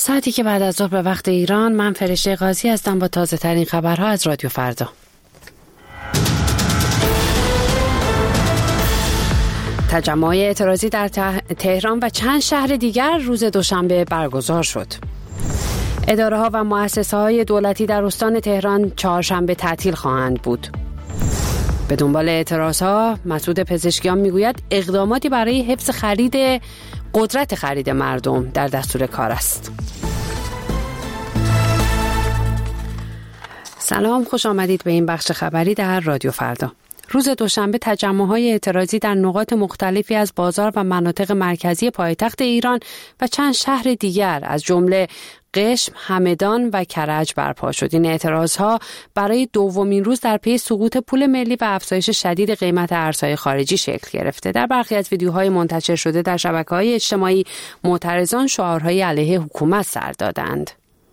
ساعتی که بعد از ظهر به وقت ایران، من فرشته قاضی هستم با تازه ترین خبرها از رادیو فردا. تجمع اعتراضی در تهران و چند شهر دیگر روز دوشنبه برگزار شد. اداره‌ها و مؤسسه‌های دولتی در استان تهران چهارشنبه تعطیل خواهند بود. به دنبال اعتراضها، مسعود پزشکیان میگوید اقداماتی برای حفظ قدرت خرید مردم در دستور کار است. سلام، خوش آمدید به این بخش خبری در رادیو فردا. روز دوشنبه تجمع‌های اعتراضی در نقاط مختلفی از بازار و مناطق مرکزی پایتخت ایران و چند شهر دیگر از جمله قشم، همدان و کرج برپا شد. این اعتراضها برای دومین روز در پی سقوط پول ملی و افزایش شدید قیمت ارزهای خارجی شکل گرفته. در برخی از ویدیوهای منتشر شده در شبکه‌های اجتماعی، معترضان شعارهای علیه حکومت سر دادند.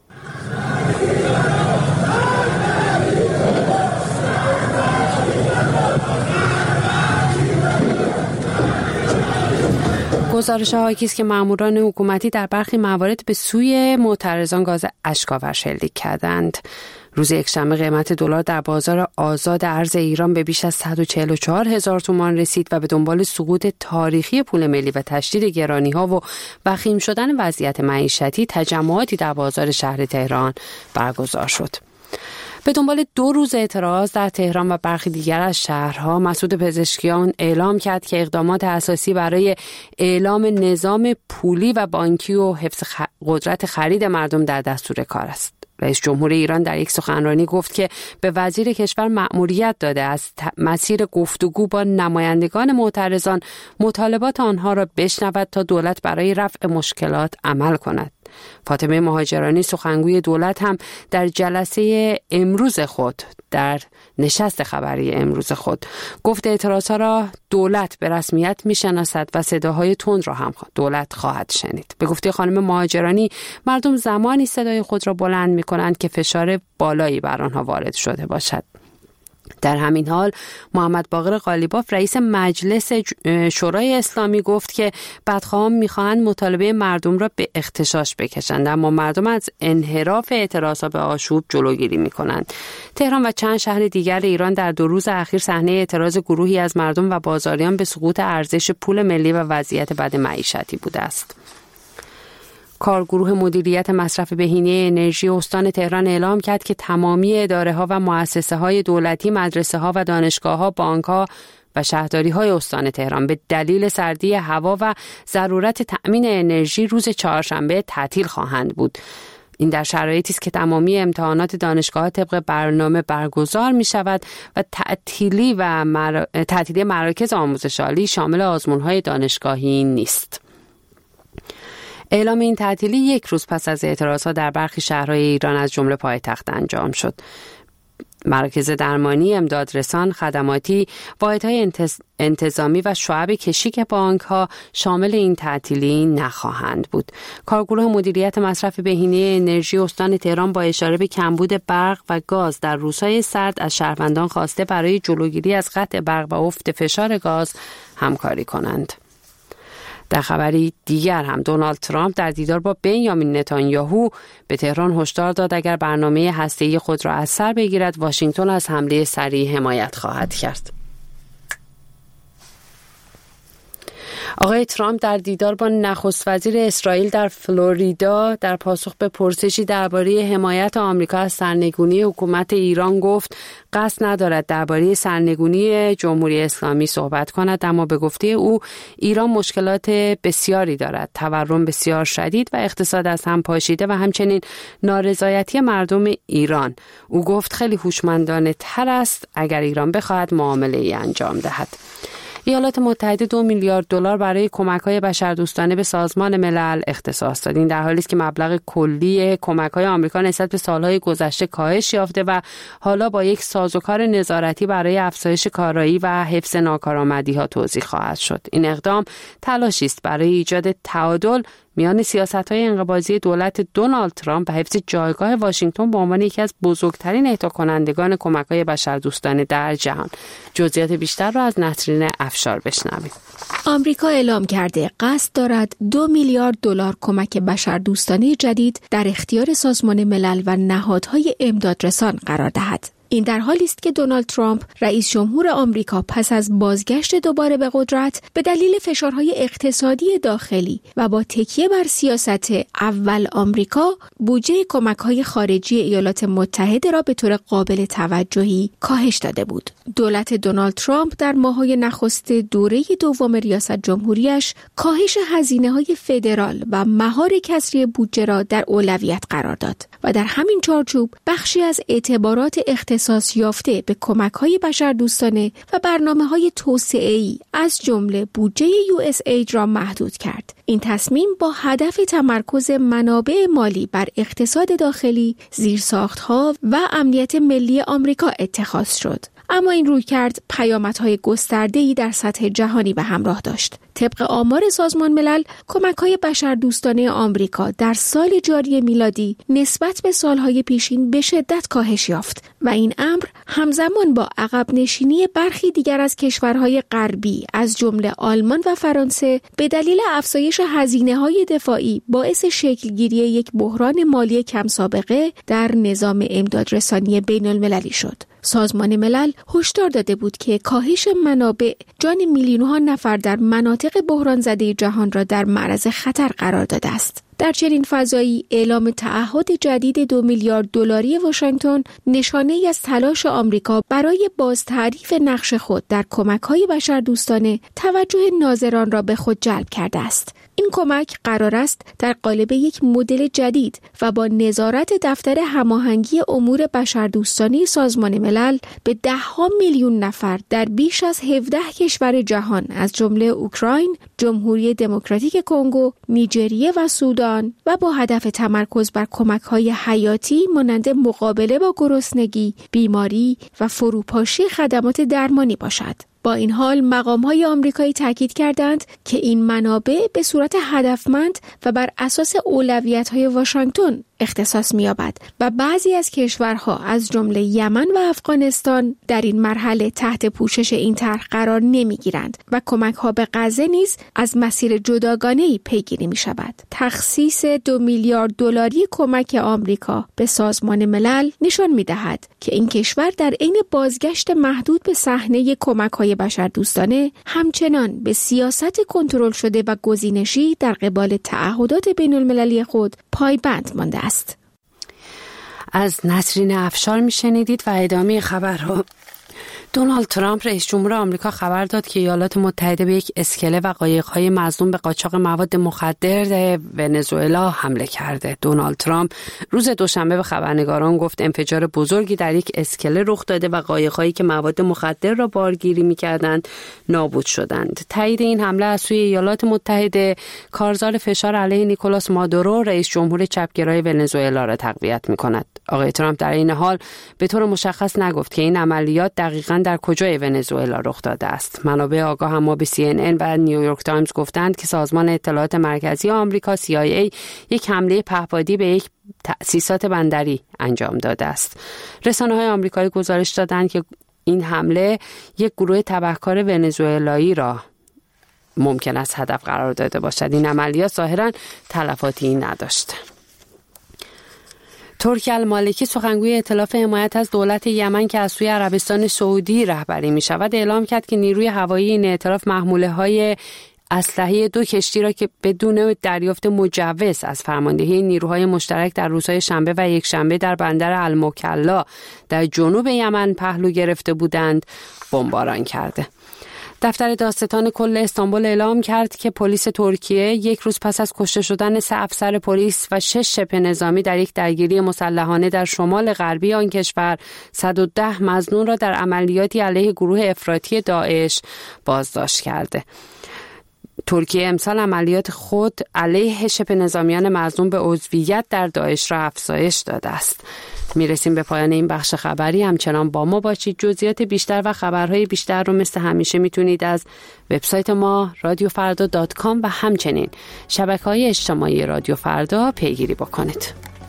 گزارش حاکی است که ماموران حکومتی در برخی موارد به سوی معترضان گاز اشک‌آور شلیک کردند. روز یکشنبه قیمت دلار در بازار آزاد ارز ایران به بیش از 144,000 تومان رسید و به دنبال سقوط تاریخی پول ملی و تشدید گرانی‌ها و وخیم شدن وضعیت معیشتی، تجمعاتی در بازار شهر تهران برگزار شد. به دنبال 2 روز اعتراض در تهران و برخی دیگر از شهرها، مسعود پزشکیان اعلام کرد که اقدامات اساسی برای اعلام نظام پولی و بانکی و حفظ قدرت خرید مردم در دستور کار است. رئیس جمهور ایران در یک سخنرانی گفت که به وزیر کشور مأموریت داده از مسیر گفتگو با نمایندگان معترضان مطالبات آنها را بشنود تا دولت برای رفع مشکلات عمل کند. فاطمه مهاجرانی سخنگوی دولت هم در جلسه امروز خود در نشست خبری امروز خود گفت اعتراضها را دولت به رسمیت میشناسد و صداهای تند را هم دولت خواهد شنید. به گفته خانم مهاجرانی، مردم زمانی صدای خود را بلند می‌کنند که فشار بالایی بر آنها وارد شده باشد. در همین حال محمد باقر قالیباف رئیس مجلس شورای اسلامی گفت که بدخواهان می‌خواهند مطالبه مردم را به اغتشاش بکشند، اما مردم از انحراف اعتراضها به آشوب جلوگیری می‌کنند. تهران و چند شهر دیگر ایران در 2 روز اخیر صحنه اعتراض گروهی از مردم و بازاریان به سقوط ارزش پول ملی و وضعیت بد معیشتی بوده است. کارگروه مدیریت مصرف بهینه انرژی استان تهران اعلام کرد که تمامی اداره‌ها و مؤسسه‌های دولتی، مدرسه‌ها و دانشگاه‌ها، بانک‌ها و شهرداری‌های استان تهران به دلیل سردی هوا و ضرورت تأمین انرژی روز چهارشنبه تعطیل خواهند بود. این در شرایطی است که تمامی امتحانات دانشگاه‌ها طبق برنامه برگزار می‌شود و تعطیلی مراکز آموزش عالی شامل آزمون‌های دانشگاهی نیست. اعلام این تعطیلی 1 روز پس از اعتراضها در برخی شهرهای ایران از جمله پایتخت انجام شد. مراکز درمانی، امدادرسان، خدماتی، واحدهای انتظامی و شعب کشیک بانک‌ها شامل این تعطیلی نخواهند بود. کارگروه مدیریت مصرف بهینه انرژی استان تهران با اشاره به کمبود برق و گاز در روزهای سرد از شهروندان خواسته برای جلوگیری از قطع برق و افت فشار گاز همکاری کنند. در خبری دیگر هم دونالد ترامپ در دیدار با بنیامین نتانیاهو به تهران هشدار داد اگر برنامه هسته‌ای خود را از سر بگیرد، واشنگتن از حمله سریع حمایت خواهد کرد. آقای ترامپ در دیدار با نخست وزیر اسرائیل در فلوریدا در پاسخ به پرسشی درباره حمایت آمریکا از سرنگونی حکومت ایران گفت قصد ندارد درباره سرنگونی جمهوری اسلامی صحبت کند، اما به گفته او ایران مشکلات بسیاری دارد، تورم بسیار شدید و اقتصاد از هم پاشیده و همچنین نارضایتی مردم ایران. او گفت خیلی هوشمندانه تر است اگر ایران بخواهد معامله‌ای انجام دهد. ایالات متحده 2 میلیارد دلار برای کمک‌های بشردوستانه به سازمان ملل اختصاص داد. این در حالی است که مبلغ کلی کمک‌های آمریکا نسبت به سال‌های گذشته کاهش یافته و حالا با یک سازوکار نظارتی برای افزایش کارایی و حفظ ناکارآمدی‌ها توزیع خواهد شد. این اقدام تلاشی است برای ایجاد تعادل میان سیاست‌های انقباضی دولت دونالد ترامپ و حفظ جایگاه واشنگتن به عنوان یکی از بزرگترین اهدا کنندگان کمک‌های بشردوستانه در جهان. جزئیات بیشتر را از نسرین افشار بشنویم. آمریکا اعلام کرده قصد دارد 2 میلیارد دلار کمک بشردوستانه جدید در اختیار سازمان ملل و نهادهای امدادرسان قرار دهد. این در حالی است که دونالد ترامپ رئیس جمهور آمریکا پس از بازگشت دوباره به قدرت به دلیل فشارهای اقتصادی داخلی و با تکیه بر سیاست اول آمریکا بودجه کمک‌های خارجی ایالات متحده را به طور قابل توجهی کاهش داده بود. دولت دونالد ترامپ در ماه‌های نخست دوره دوم ریاست جمهوریش کاهش هزینه‌های فدرال و مهار کسری بودجه را در اولویت قرار داد و در همین چارچوب بخشی از اعتبارات اختصاص یافته به کمک‌های بشردوستانه و برنامه‌های توسعه‌ای از جمله بودجه USAID را محدود کرد. این تصمیم با هدف تمرکز منابع مالی بر اقتصاد داخلی، زیرساخت‌ها و امنیت ملی آمریکا اتخاذ شد. اما این رویکرد پیامدهای گسترده‌ای در سطح جهانی به همراه داشت. طبق آمار سازمان ملل، کمک‌های بشردوستانه آمریکا در سال جاری میلادی نسبت به سالهای پیشین به شدت کاهش یافت و این امر همزمان با عقب نشینی برخی دیگر از کشورهای غربی از جمله آلمان و فرانسه به دلیل افزایش هزینه‌های دفاعی باعث شکلگیری یک بحران مالی کم سابقه در نظام امدادرسانی بین‌المللی شد. سازمان ملل هشدار داده بود که کاهش منابع جان میلیون‌ها نفر در مناطق بحران زده جهان را در معرض خطر قرار داده است. در چنین فضایی اعلام تعهد جدید 2 میلیارد دلاری واشنگتن نشانه‌ای از تلاش آمریکا برای بازتعریف نقش خود در کمک‌های بشردوستانه توجه ناظران را به خود جلب کرده است. این کمک قرار است در قالب یک مدل جدید و با نظارت دفتر هماهنگی امور بشردوستانه سازمان ملل به 10 میلیون نفر در بیش از 17 کشور جهان از جمله اوکراین، جمهوری دموکراتیک کنگو، نیجریه و سودان و با هدف تمرکز بر کمک‌های حیاتی مانند مقابله با گرسنگی، بیماری و فروپاشی خدمات درمانی باشد. با این حال مقام‌های آمریکایی تاکید کردند که این منابع به صورت هدفمند و بر اساس اولویت‌های واشنگتن اختصاص می‌یابد و بعضی از کشورها از جمله یمن و افغانستان در این مرحله تحت پوشش این طرح قرار نمی‌گیرند و کمک‌ها به غزه نیز از مسیر جداگانه‌ای پیگیری می‌شود. تخصیص 2 میلیارد دلاری کمک آمریکا به سازمان ملل نشان می‌دهد که این کشور در عین بازگشت محدود به صحنه کمک‌های بشردوستانه همچنان به سیاست کنترل شده و گزینشی در قبال تعهدات بین‌المللی خود پایبند مانده است. از نسرین افشار میشنیدید و ادامه خبرها. دونالد ترامپ رئیس جمهور آمریکا خبر داد که ایالات متحده به یک اسکله و قایق‌های مظنون به قاچاق مواد مخدر ونزوئلا حمله کرده. دونالد ترامپ روز دوشنبه به خبرنگاران گفت انفجار بزرگی در یک اسکله رخ داده و قایق‌هایی که مواد مخدر را بارگیری می‌کردند نابود شدند. تایید این حمله از سوی ایالات متحده کارزار فشار علیه نیکولاس مادورو رئیس جمهور چپگرای ونزوئلا را تقویت می‌کند. آقای ترامپ در این حال به طور مشخص نگفت که این عملیات دقیقاً در کجای ونزوئلا رخ داده است. منابع آگاه اما به CNN و نیویورک تایمز گفتند که سازمان اطلاعات مرکزی آمریکا CIA یک حمله پهپادی به یک تأسیسات بندری انجام داده است. رسانه‌های آمریکایی گزارش دادند که این حمله یک گروه تبهکار ونزوئلایی را ممکن است هدف قرار داده باشد. این عملیات ظاهراً تلفاتی نداشت. ترکی المالکی سخنگوی ائتلاف حمایت از دولت یمن که از سوی عربستان سعودی رهبری می شود اعلام کرد که نیروی هوایی این ائتلاف محموله‌های اسلحه 2 کشتی را که بدون دریافت مجوز از فرماندهی نیروهای مشترک در روزهای شنبه و یکشنبه در بندر المکلا در جنوب یمن پهلو گرفته بودند بمباران کرده. دفتر دادستان کل استانبول اعلام کرد که پلیس ترکیه یک روز پس از کشته شدن 3 افسر پلیس و 6 شبه نظامی در یک درگیری مسلحانه در شمال غربی آن کشور 110 مظنون را در عملیاتی علیه گروه افراطی داعش بازداشت کرده. ترکیه امسال عملیات خود علیه شبه نظامیان مظنون به عضویت در داعش را افزایش داده است. میرسیم به پایان این بخش خبری. همچنان با ما باشید. جزئیات بیشتر و خبرهای بیشتر رو مثل همیشه میتونید از وبسایت ما radiofarda.com و همچنین شبکه‌های اجتماعی رادیو فردا پیگیری بکنید.